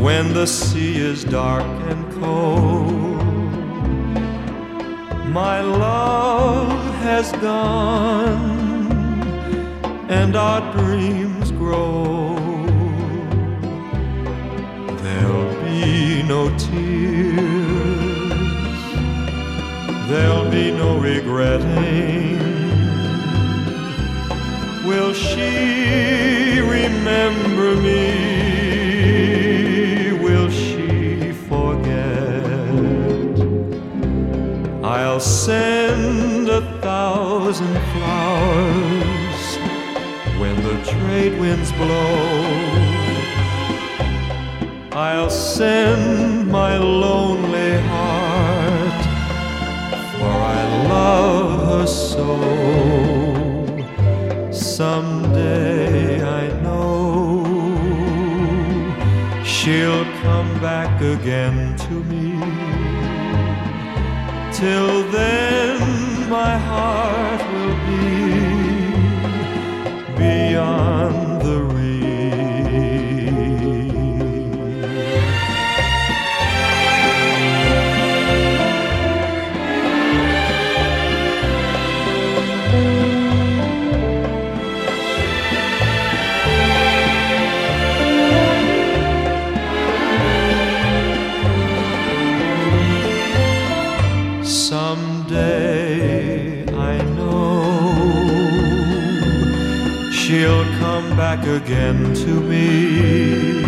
when the sea is dark and cold. My love has gone and our dreams grow. There'll be no tears, there'll be no regretting. Will she remember me? Will she forget? I'll send 1,000 flowers when the trade winds blow. I'll send my lonely heart, for I love her so. Someday I know she'll come back again to me. Till then my heart will be beyond the reach. Someday I know she'll come back again to me.